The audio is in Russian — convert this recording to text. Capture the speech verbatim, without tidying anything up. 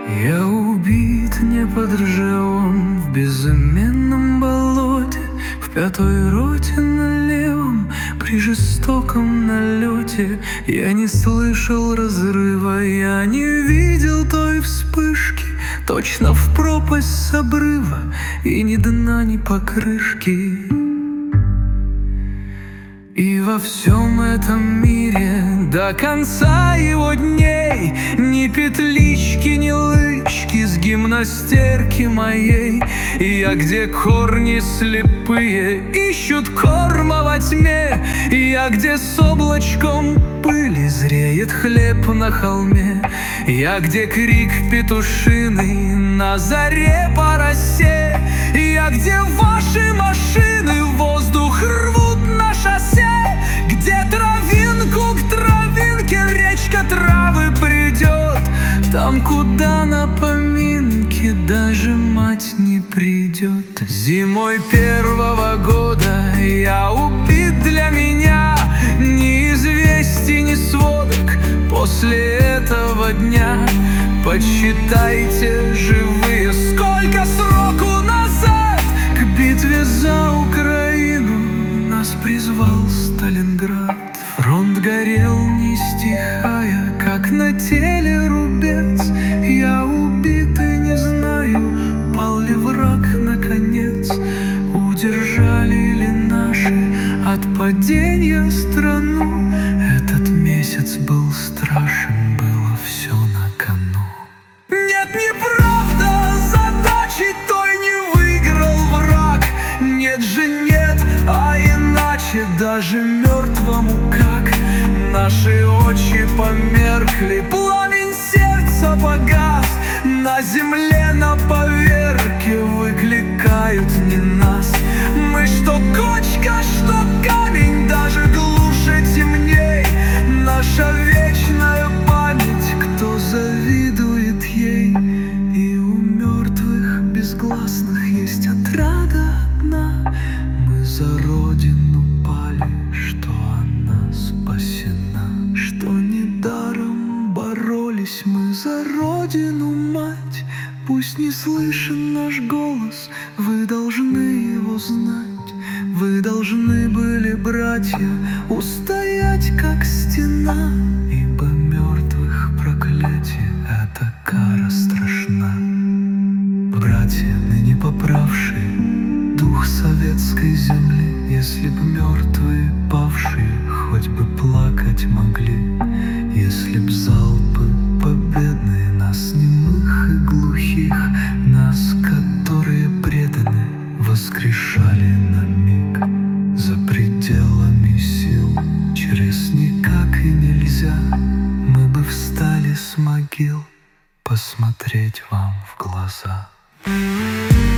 Я убит не под Ржевом, в безыменном болоте, в пятой роте на левом, при жестоком налете. Я не слышал разрыва, я не видел той вспышки, точно в пропасть с обрыва, и ни дна, ни покрышки. И во всем этом мире до конца его дней ни петлички, ни лычки с гимнастерки моей. И я, где корни слепые ищут корма во тьме, и я, где с облачком пыли зреет хлеб на холме, я, где крик петушиный на заре по росе, и я, где ваши машины воздух рвут на шоссе, где травинку к травинке речка травы придет, там, куда на поминки даже мать не придет. Зимой первого года я убит, для меня ни известий, ни сводок после этого дня. Подсчитайте, живые, сколько сроку назад к битве за Украину нас призвал Сталинград. Фронт горел не стихая, как на теле рубец. Я убит и не знаю, пал ли враг наконец, удержали ли наши от падения страну. Этот месяц был страшен, было все на кону. Нет, неправда, задачи той не выиграл враг. Нет же нет, а иначе даже мертвому как. Наши очи померкли, пламень сердца погас, на земле на поверке выкликают не нас. Мы что кочка, что камень, даже глуше, темней. Наша вечная память, кто завидует ей. И у мертвых безгласных есть отрада одна. Мы за родину пали, что она спасена, что недаром боролись мы за родину, мать. Пусть не слышен наш голос, вы должны его знать. Вы должны были, братья, устоять, как стена, ибо мертвых проклятие — это кара страшна. Братья, ныне поправшие дух советской земли, если б мертвые павшие хоть бы плакать могли, если б залпы победные нас, немых и глухих, нас, которые преданы, воскрешали на миг за пределами сил, через никак и нельзя, мы бы встали с могил посмотреть вам в глаза.